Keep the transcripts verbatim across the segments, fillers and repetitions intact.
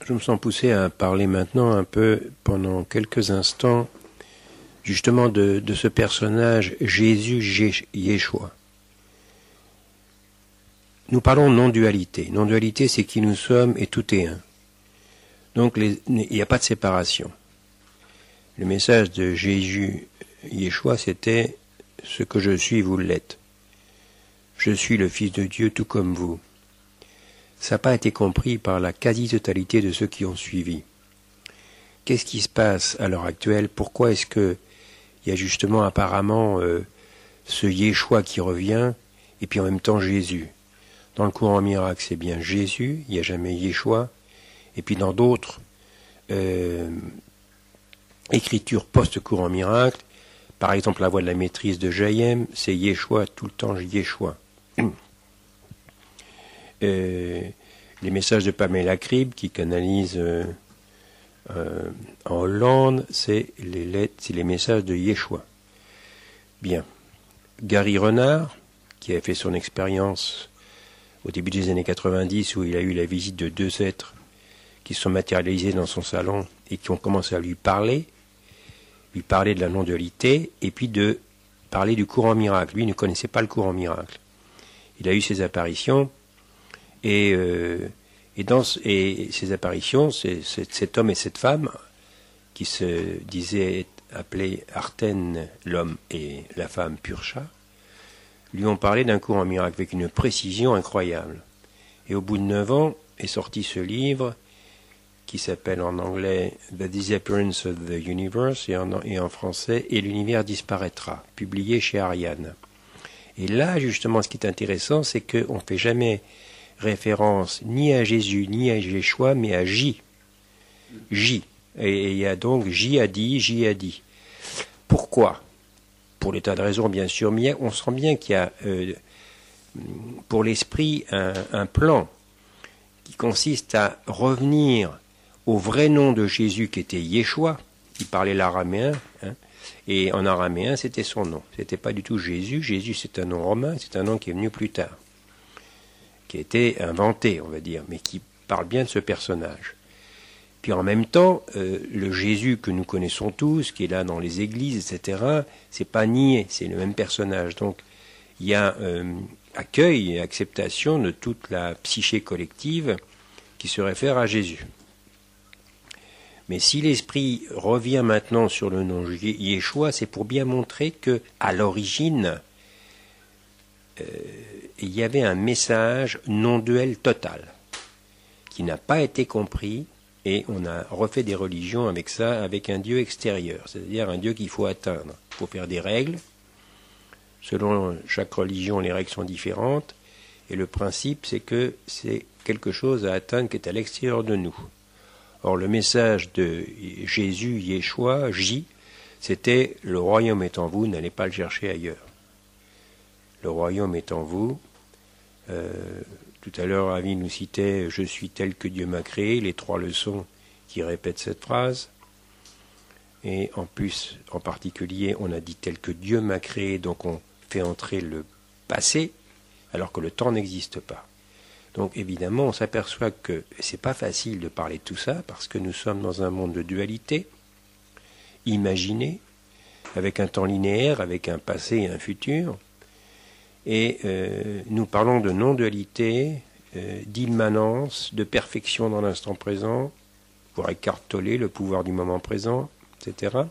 Je me sens poussé à parler maintenant un peu, pendant quelques instants, justement de, de ce personnage Jésus Yeshua. Nous parlons de non-dualité. Non-dualité, c'est qui nous sommes et tout est un. Donc les, il n'y a pas de séparation. Le message de Jésus Yeshua, c'était « Ce que je suis, vous l'êtes. Je suis le Fils de Dieu tout comme vous. » Ça n'a pas été compris par la quasi-totalité de ceux qui ont suivi. Qu'est-ce qui se passe à l'heure actuelle? Pourquoi est-ce qu'il y a justement apparemment euh, ce Yeshua qui revient et puis en même temps Jésus? Dans le courant miracle, c'est bien Jésus, il n'y a jamais Yeshua. Et puis dans d'autres euh, écritures post-courant miracle, par exemple la voie de la maîtrise de Jaïm, c'est Yeshua, tout le temps Yeshua. Euh, les messages de Pamela Cribb qui canalise euh, euh, en Hollande, c'est les lettres, c'est les messages de Yeshua. Bien. Gary Renard, qui a fait son expérience au début des années quatre-vingt-dix, où il a eu la visite de deux êtres qui se sont matérialisés dans son salon et qui ont commencé à lui parler, lui parler de la non-dualité, et puis de parler du courant miracle. Lui, il ne connaissait pas le courant miracle. Il a eu ses apparitions, et, euh, et dans et ces apparitions, c'est, c'est, cet homme et cette femme, qui se disaient appeler Arten, l'homme, et la femme Purcha, lui ont parlé d'un courant miracle avec une précision incroyable. Et au bout de neuf ans est sorti ce livre qui s'appelle en anglais The Disappearance of the Universe et en, et en français Et l'univers disparaîtra, publié chez Ariane. Et là, justement, ce qui est intéressant, c'est qu'on ne fait jamais référence ni à Jésus, ni à Yeshua, mais à J. J. Et il y a donc J a dit, J a dit. Pourquoi? Pour des tas de raisons, bien sûr, mais on sent bien qu'il y a euh, pour l'esprit un, un plan qui consiste à revenir au vrai nom de Jésus qui était Yeshua, qui parlait l'araméen, hein, et en araméen c'était son nom. C'était pas du tout Jésus. Jésus c'est un nom romain, c'est un nom qui est venu plus tard, qui a été inventé, on va dire, mais qui parle bien de ce personnage. Puis en même temps, euh, le Jésus que nous connaissons tous, qui est là dans les églises, et cetera, c'est pas nié, c'est le même personnage. Donc il y a euh, accueil et acceptation de toute la psyché collective qui se réfère à Jésus. Mais si l'esprit revient maintenant sur le nom Yeshua, c'est pour bien montrer que à l'origine, euh, il y avait un message non-duel total qui n'a pas été compris. Et on a refait des religions avec ça, avec un Dieu extérieur, c'est-à-dire un Dieu qu'il faut atteindre. Il faut faire des règles. Selon chaque religion, les règles sont différentes. Et le principe, c'est que c'est quelque chose à atteindre qui est à l'extérieur de nous. Or, le message de Jésus, Yeshua, J, c'était « Le royaume est en vous, n'allez pas le chercher ailleurs. » Le royaume est en vous. Euh, Tout à l'heure, Avi nous citait « Je suis tel que Dieu m'a créé », les trois leçons qui répètent cette phrase. Et en plus, en particulier, on a dit « tel que Dieu m'a créé », donc on fait entrer le passé, alors que le temps n'existe pas. Donc évidemment, on s'aperçoit que c'est pas facile de parler de tout ça, parce que nous sommes dans un monde de dualité, imaginé, avec un temps linéaire, avec un passé et un futur. Et euh, nous parlons de non-dualité, euh, d'immanence, de perfection dans l'instant présent, pour écarteler le pouvoir du moment présent, et cetera.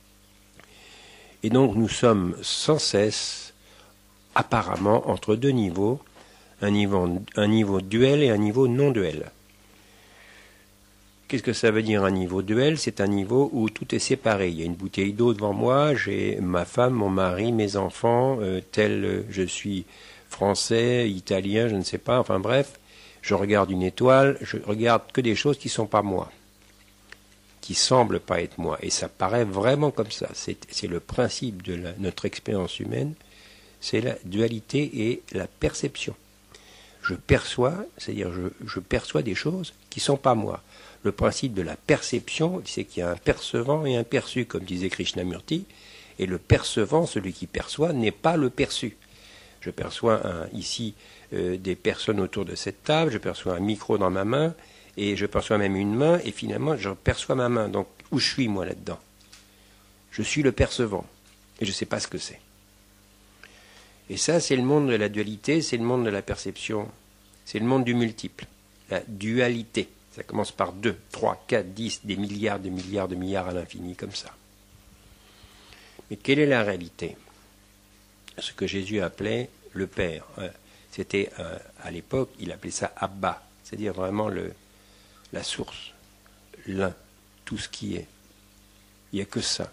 Et donc nous sommes sans cesse, apparemment, entre deux niveaux, un niveau, un niveau duel et un niveau non-duel. Qu'est-ce que ça veut dire un niveau duel? C'est un niveau où tout est séparé. Il y a une bouteille d'eau devant moi, j'ai ma femme, mon mari, mes enfants, euh, tel euh, je suis français, italien, je ne sais pas, enfin bref, je regarde une étoile, je regarde que des choses qui ne sont pas moi, qui semblent pas être moi. Et ça paraît vraiment comme ça. C'est, c'est le principe de la, notre expérience humaine, c'est la dualité et la perception. Je perçois, c'est-à-dire je, je perçois des choses qui ne sont pas moi. Le principe de la perception, c'est qu'il y a un percevant et un perçu, comme disait Krishnamurti, et le percevant, celui qui perçoit, n'est pas le perçu. Je perçois un, ici euh, des personnes autour de cette table, je perçois un micro dans ma main, et je perçois même une main, et finalement je perçois ma main. Donc où je suis moi là-dedans? Je suis le percevant, et je ne sais pas ce que c'est. Et ça, c'est le monde de la dualité, c'est le monde de la perception, c'est le monde du multiple, la dualité. Ça commence par deux, trois, quatre, dix, des milliards, des milliards, de milliards à l'infini, comme ça. Mais quelle est la réalité? Ce que Jésus appelait le Père. C'était, euh, à l'époque, il appelait ça Abba, c'est-à-dire vraiment le, la source, l'un, tout ce qui est. Il n'y a que ça.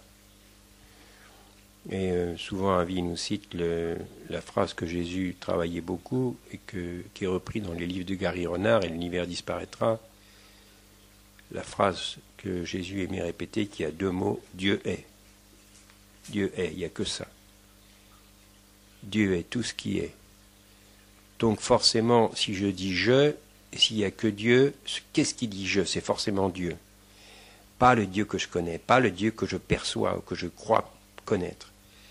Et euh, souvent, Avi nous cite le, la phrase que Jésus travaillait beaucoup et que, qui est reprise dans les livres de Gary Renard, et l'univers disparaîtra. La phrase que Jésus aimait répéter, qui a deux mots, Dieu est. Dieu est, il n'y a que ça. Dieu est tout ce qui est. Donc forcément, si je dis je, s'il n'y a que Dieu, qu'est-ce qui dit je? C'est forcément Dieu. Pas le Dieu que je connais, pas le Dieu que je perçois ou que je crois connaître.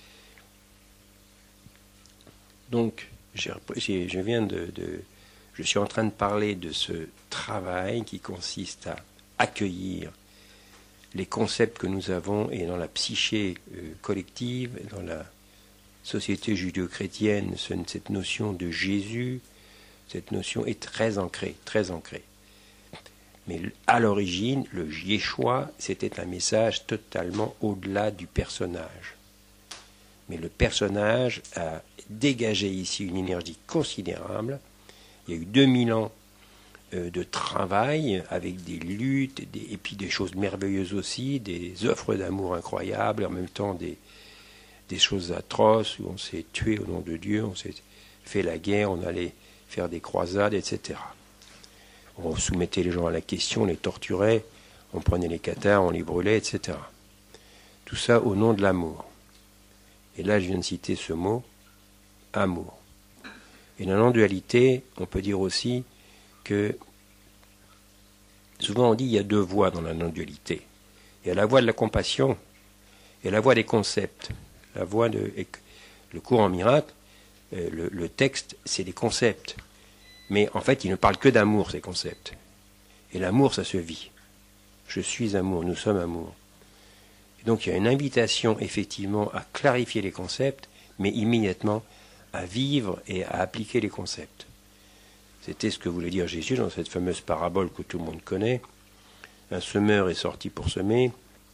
Donc, j'ai, j'ai, je viens de, de... Je suis en train de parler de ce travail qui consiste à accueillir les concepts que nous avons, et dans la psyché euh, collective, dans la société judéo-chrétienne, cette notion de Jésus, cette notion est très ancrée, très ancrée. Mais à l'origine, le Yeshua, c'était un message totalement au-delà du personnage. Mais le personnage a dégagé ici une énergie considérable. Il y a eu deux mille ans euh, de travail avec des luttes, et, des, et puis des choses merveilleuses aussi, des offres d'amour incroyables, en même temps des, des choses atroces où on s'est tué au nom de Dieu, on s'est fait la guerre, on allait faire des croisades, et cetera. On soumettait les gens à la question, on les torturait, on prenait les cathares, on les brûlait, et cetera. Tout ça au nom de l'amour. Et là, je viens de citer ce mot, amour. Et dans la non-dualité, on peut dire aussi que, souvent on dit qu'il y a deux voies dans la non-dualité. Il y a la voie de la compassion et la voie des concepts. La voie de, le cours en miracle, le, le texte, c'est des concepts. Mais en fait, il ne parle que d'amour, ces concepts. Et l'amour, ça se vit. Je suis amour, nous sommes amour. Et donc il y a une invitation, effectivement, à clarifier les concepts, mais immédiatement à vivre et à appliquer les concepts. C'était ce que voulait dire Jésus dans cette fameuse parabole que tout le monde connaît. Un semeur est sorti pour semer.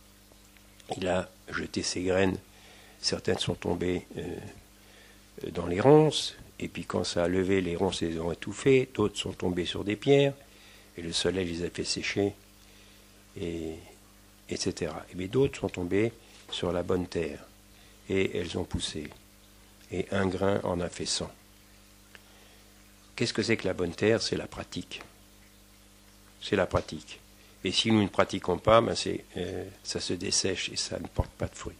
Il a jeté ses graines. Certaines sont tombées euh, dans les ronces. Et puis quand ça a levé, les ronces les ont étouffées, d'autres sont tombées sur des pierres, et le soleil les a fait sécher, et, et cetera. Et bien d'autres sont tombées sur la bonne terre, et elles ont poussé. Et un grain en a fait cent. Qu'est-ce que c'est que la bonne terre? C'est la pratique. C'est la pratique. Et si nous ne pratiquons pas, ben c'est, euh, ça se dessèche et ça ne porte pas de fruits.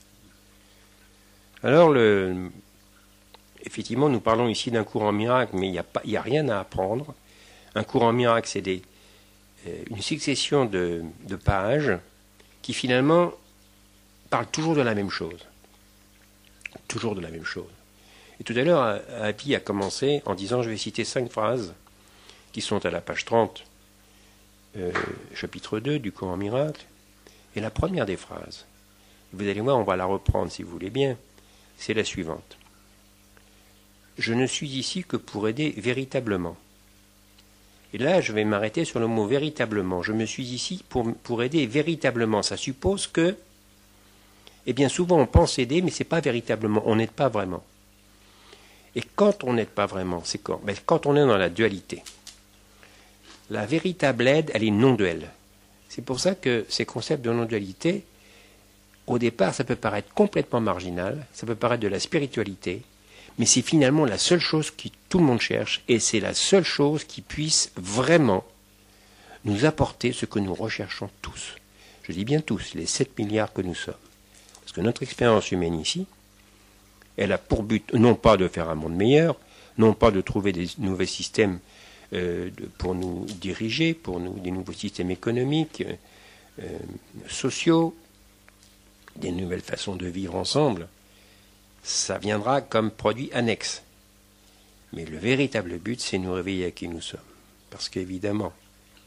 Alors le... Effectivement, nous parlons ici d'un cours en miracle, mais il n'y a, a rien à apprendre. Un cours en miracle, c'est des, euh, une succession de, de pages qui finalement parlent toujours de la même chose. Toujours de la même chose. Et tout à l'heure, Avi a commencé en disant, je vais citer cinq phrases qui sont à la page trente, euh, chapitre deux du cours en miracle. Et la première des phrases, vous allez voir, on va la reprendre si vous voulez bien, c'est la suivante. Je ne suis ici que pour aider véritablement. Et là, je vais m'arrêter sur le mot véritablement. Je me suis ici pour, pour aider véritablement. Ça suppose que, eh bien souvent on pense aider, mais ce n'est pas véritablement, on n'aide pas vraiment. Et quand on n'aide pas vraiment, c'est quand ben, quand on est dans la dualité. La véritable aide, elle est non-duelle. C'est pour ça que ces concepts de non-dualité, au départ, ça peut paraître complètement marginal, ça peut paraître de la spiritualité, mais c'est finalement la seule chose que tout le monde cherche, et c'est la seule chose qui puisse vraiment nous apporter ce que nous recherchons tous. Je dis bien tous, les sept milliards que nous sommes. Parce que notre expérience humaine ici, elle a pour but non pas de faire un monde meilleur, non pas de trouver des nouveaux systèmes euh, de, pour nous diriger, pour nous des nouveaux systèmes économiques, euh, sociaux, des nouvelles façons de vivre ensemble. Ça viendra comme produit annexe. Mais le véritable but, c'est nous réveiller à qui nous sommes. Parce qu'évidemment,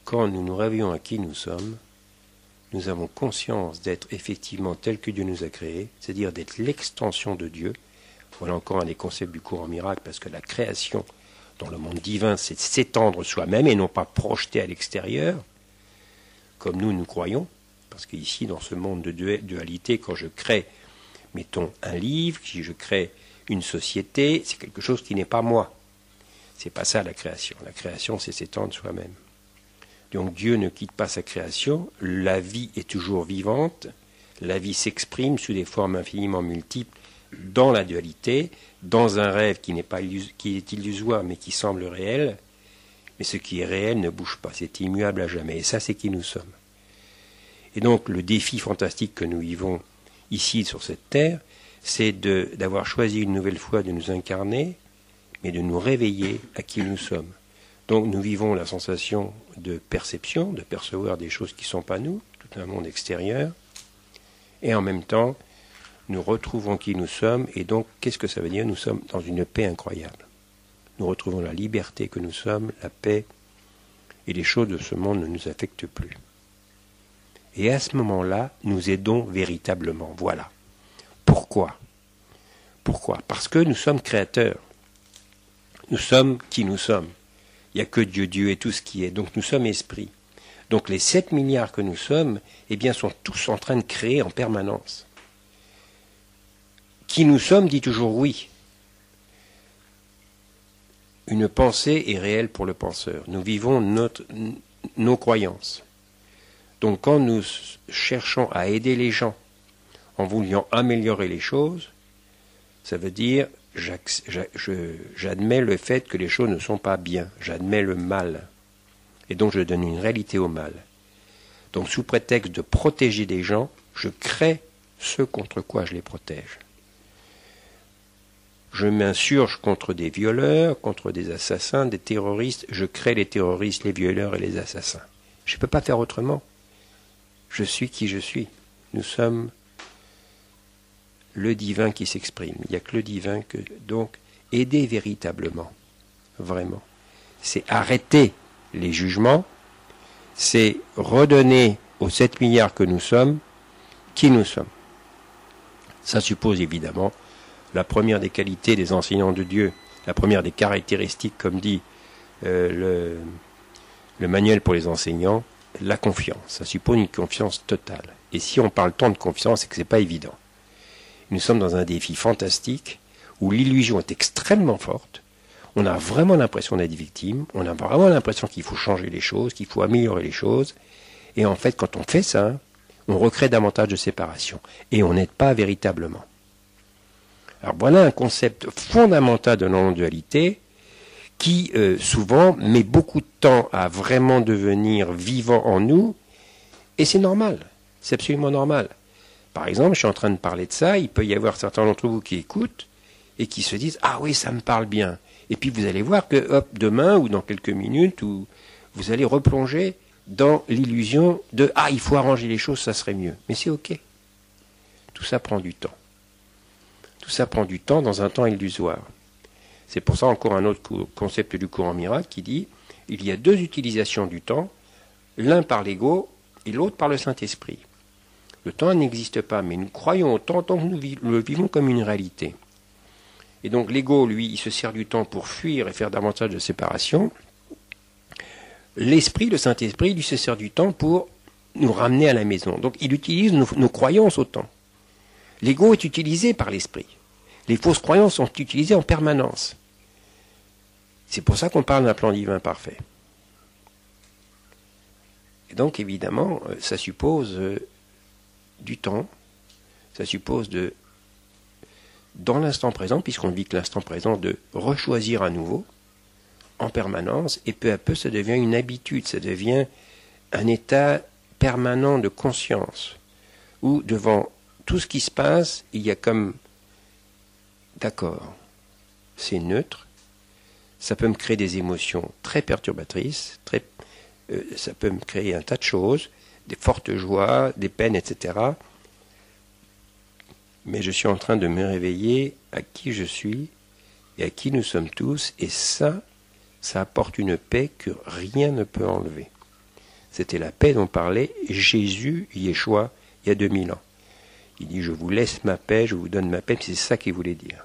quand nous nous réveillons à qui nous sommes, nous avons conscience d'être effectivement tel que Dieu nous a créés, c'est-à-dire d'être l'extension de Dieu. Voilà encore un des concepts du courant miracle, parce que la création dans le monde divin, c'est de s'étendre soi-même et non pas projeter à l'extérieur, comme nous, nous croyons. Parce qu'ici, dans ce monde de dualité, quand je crée, mettons, un livre, si je crée une société, c'est quelque chose qui n'est pas moi. C'est pas ça la création. La création, c'est s'étendre soi-même. Donc Dieu ne quitte pas sa création, la vie est toujours vivante, la vie s'exprime sous des formes infiniment multiples dans la dualité, dans un rêve qui n'est pas illus- qui est illusoire mais qui semble réel, mais ce qui est réel ne bouge pas, c'est immuable à jamais, et ça c'est qui nous sommes. Et donc le défi fantastique que nous vivons ici sur cette terre, c'est de, d'avoir choisi une nouvelle fois de nous incarner, mais de nous réveiller à qui nous sommes. Donc nous vivons la sensation de perception, de percevoir des choses qui ne sont pas nous, tout un monde extérieur, et en même temps, nous retrouvons qui nous sommes, et donc qu'est-ce que ça veut dire? Nous sommes dans une paix incroyable. Nous retrouvons la liberté que nous sommes, la paix, et les choses de ce monde ne nous affectent plus. Et à ce moment-là, nous aidons véritablement. Voilà. Pourquoi? Pourquoi? Parce que nous sommes créateurs. Nous sommes qui nous sommes. Il n'y a que Dieu, Dieu est tout ce qui est. Donc nous sommes esprits. Donc les sept milliards que nous sommes, eh bien, sont tous en train de créer en permanence. Qui nous sommes dit toujours oui. Une pensée est réelle pour le penseur. Nous vivons notre, nos croyances. Donc quand nous cherchons à aider les gens en voulant améliorer les choses, ça veut dire j'admets le fait que les choses ne sont pas bien, j'admets le mal, et donc je donne une réalité au mal. Donc sous prétexte de protéger des gens, je crée ce contre quoi je les protège. Je m'insurge contre des violeurs, contre des assassins, des terroristes, je crée les terroristes, les violeurs et les assassins. Je ne peux pas faire autrement. Je suis qui je suis. Nous sommes le divin qui s'exprime. Il n'y a que le divin que... Donc, aider véritablement, vraiment, c'est arrêter les jugements, c'est redonner aux sept milliards que nous sommes, qui nous sommes. Ça suppose évidemment la première des qualités des enseignants de Dieu, la première des caractéristiques, comme dit euh, le, le manuel pour les enseignants, la confiance. Ça suppose une confiance totale. Et si on parle tant de confiance, c'est que ce n'est pas évident. Nous sommes dans un défi fantastique où l'illusion est extrêmement forte. On a vraiment l'impression d'être victime. On a vraiment l'impression qu'il faut changer les choses, qu'il faut améliorer les choses. Et en fait, quand on fait ça, on recrée davantage de séparation. Et on n'aide pas véritablement. Alors voilà un concept fondamental de la non-dualité qui, euh, souvent, met beaucoup de temps à vraiment devenir vivant en nous. Et c'est normal. C'est absolument normal. Par exemple, je suis en train de parler de ça, il peut y avoir certains d'entre vous qui écoutent et qui se disent « Ah oui, ça me parle bien ». Et puis vous allez voir que, hop, demain ou dans quelques minutes, ou vous allez replonger dans l'illusion de « Ah, il faut arranger les choses, ça serait mieux ». Mais c'est ok. Tout ça prend du temps. Tout ça prend du temps dans un temps illusoire. C'est pour ça encore un autre concept du courant miracle qui dit « Il y a deux utilisations du temps, l'un par l'ego et l'autre par le Saint-Esprit ». Le temps n'existe pas, mais nous croyons au temps tant que nous le vivons comme une réalité. Et donc l'ego, lui, il se sert du temps pour fuir et faire davantage de séparation. L'esprit, le Saint-Esprit, lui se sert du temps pour nous ramener à la maison. Donc il utilise nos, nos croyances au temps. L'ego est utilisé par l'esprit. Les fausses croyances sont utilisées en permanence. C'est pour ça qu'on parle d'un plan divin parfait. Et donc évidemment, ça suppose... Euh, du temps, ça suppose de, dans l'instant présent, puisqu'on ne vit que l'instant présent, de rechoisir à nouveau, en permanence, et peu à peu ça devient une habitude, ça devient un état permanent de conscience, où devant tout ce qui se passe, il y a comme, d'accord, c'est neutre, ça peut me créer des émotions très perturbatrices, très, euh, ça peut me créer un tas de choses, des fortes joies, des peines, et cetera. Mais je suis en train de me réveiller à qui je suis et à qui nous sommes tous, et ça, ça apporte une paix que rien ne peut enlever. C'était la paix dont parlait Jésus, Yeshua, il y a deux mille ans. Il dit, je vous laisse ma paix, je vous donne ma paix, c'est ça qu'il voulait dire.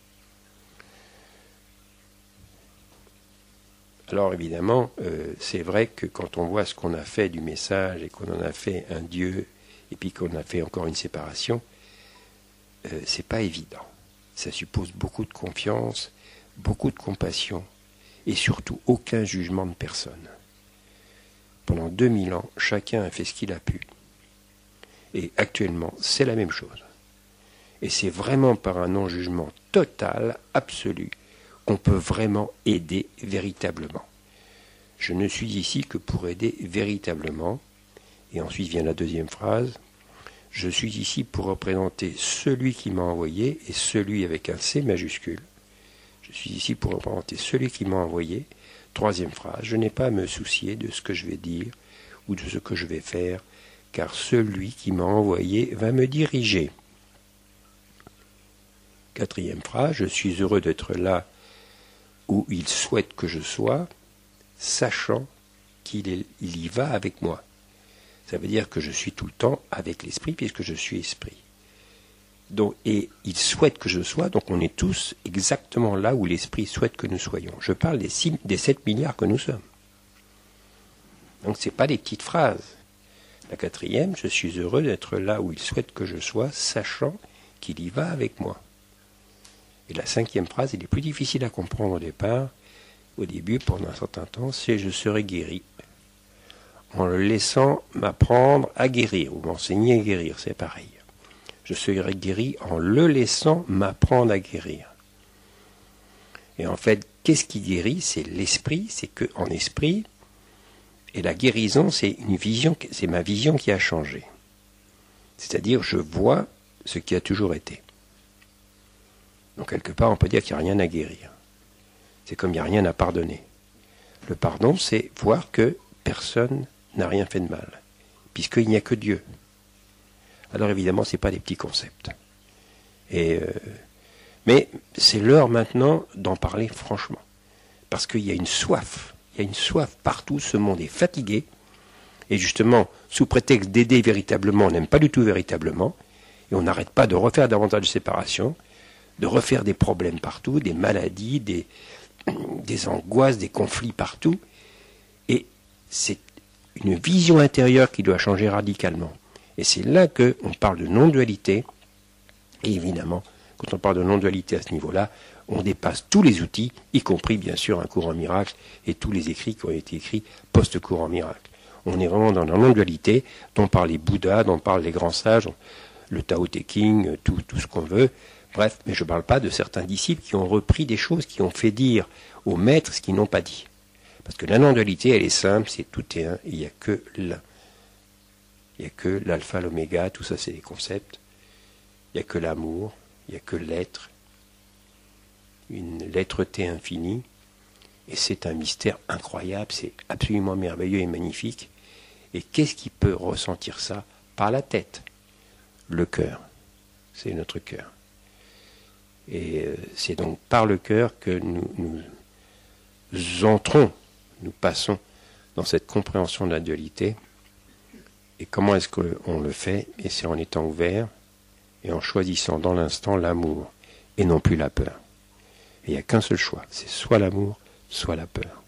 Alors évidemment, euh, c'est vrai que quand on voit ce qu'on a fait du message et qu'on en a fait un Dieu, et puis qu'on a fait encore une séparation, euh, c'est pas évident. Ça suppose beaucoup de confiance, beaucoup de compassion, et surtout aucun jugement de personne. Pendant deux mille ans, chacun a fait ce qu'il a pu. Et actuellement, c'est la même chose. Et c'est vraiment par un non-jugement total, absolu, qu'on peut vraiment aider véritablement. Je ne suis ici que pour aider véritablement. Et ensuite vient la deuxième phrase. Je suis ici pour représenter celui qui m'a envoyé, et celui avec un C majuscule. Je suis ici pour représenter celui qui m'a envoyé. Troisième phrase. Je n'ai pas à me soucier de ce que je vais dire ou de ce que je vais faire, car celui qui m'a envoyé va me diriger. Quatrième phrase. Je suis heureux d'être là où il souhaite que je sois, sachant qu'il est, il y va avec moi. Ça veut dire que je suis tout le temps avec l'esprit, puisque je suis esprit. Donc, et il souhaite que je sois, donc on est tous exactement là où l'esprit souhaite que nous soyons. Je parle des, six, des sept milliards que nous sommes. Donc ce n'est pas des petites phrases. La quatrième, je suis heureux d'être là où il souhaite que je sois, sachant qu'il y va avec moi. Et la cinquième phrase, elle est plus difficile à comprendre au départ, au début, pendant un certain temps, c'est « je serai guéri ». En le laissant m'apprendre à guérir, ou m'enseigner à guérir, c'est pareil. Je serai guéri en le laissant m'apprendre à guérir. Et en fait, qu'est-ce qui guérit? C'est l'esprit, c'est qu'en esprit, et la guérison, c'est une vision, c'est ma vision qui a changé. C'est-à-dire, je vois ce qui a toujours été. Donc quelque part, on peut dire qu'il n'y a rien à guérir. C'est comme il n'y a rien à pardonner. Le pardon, c'est voir que personne n'a rien fait de mal, puisqu'il n'y a que Dieu. Alors évidemment, ce n'est pas des petits concepts. Et, euh, mais c'est l'heure maintenant d'en parler franchement. Parce qu'il y a une soif, il y a une soif partout, ce monde est fatigué, et justement, sous prétexte d'aider véritablement, on n'aime pas du tout véritablement, et on n'arrête pas de refaire davantage de séparation, de refaire des problèmes partout, des maladies, des, des angoisses, des conflits partout, et c'est une vision intérieure qui doit changer radicalement. Et c'est là qu'on parle de non-dualité, et évidemment, quand on parle de non-dualité à ce niveau-là, on dépasse tous les outils, y compris bien sûr un courant miracle, et tous les écrits qui ont été écrits post-courant miracle. On est vraiment dans la non-dualité, dont parlent les Bouddhas, dont parlent les grands sages, le Tao Te Ching, tout, tout ce qu'on veut. Bref, mais je ne parle pas de certains disciples qui ont repris des choses, qui ont fait dire aux maîtres ce qu'ils n'ont pas dit. Parce que la non-dualité, elle est simple, c'est tout est un, il n'y a que l'un. Il n'y a que l'alpha, l'oméga, tout ça c'est des concepts. Il n'y a que l'amour, il n'y a que l'être, une l'être-té infinie. Et c'est un mystère incroyable, c'est absolument merveilleux et magnifique. Et qu'est-ce qui peut ressentir ça? Par la tête. Le cœur, c'est notre cœur. Et c'est donc par le cœur que nous, nous entrons, nous passons dans cette compréhension de la dualité. Et comment est-ce qu'on le fait? Et c'est en étant ouvert et en choisissant dans l'instant l'amour et non plus la peur. Et il n'y a qu'un seul choix, c'est soit l'amour, soit la peur.